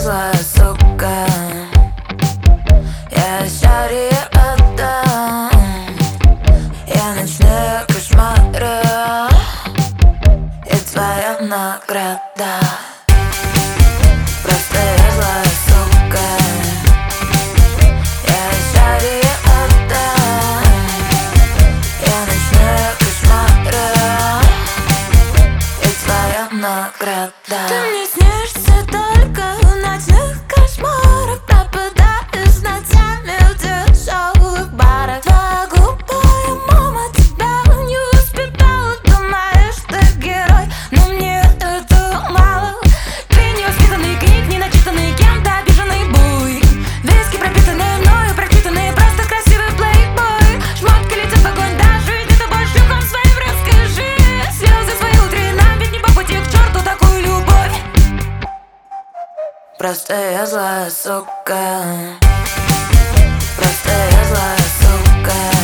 злая сука. Я счастье отдам. Я ночные кошмары и твоя награда. Просто я злая сука. Я счастье отдам. Я ночные кошмары и твоя награда. Ты мне снишься только в ночных кошмарах. Пропадаешь ночами в дешевых барах. Твоя глупая мама тебя не воспитала. Думаешь, ты герой, но мне этого мало. Ты невоспитанный книг, не начитанный кем-то, обиженный буй. Виски пропитанные мною, прочитанные, просто красивый плейбой. Шмотки летят в огонь, даже где-то больше шлюхом своим расскажи. Слезы свои утри, нам ведь не по пути к черту такую любовь. Просто я злая сука. Просто я злая сука.